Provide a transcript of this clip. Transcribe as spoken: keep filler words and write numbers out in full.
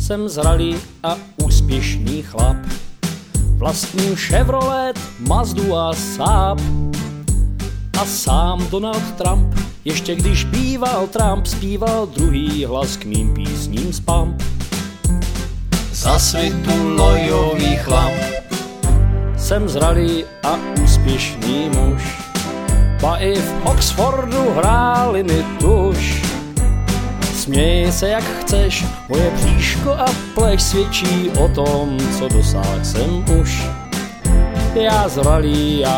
Jsem zralý a úspěšný chlap, vlastním Chevrolet, Mazdu a Saab. A sám Donald Trump, ještě když býval Trump, zpíval druhý hlas k mým písním z Pump. Za svitu lojový chlap, jsem zralý a úspěšný muž, ba i v Oxfordu hráli mi tuž. Směj se jak chceš, moje bříško a pleš svědčí o tom, co dosáhl jsem už. Já zralý, já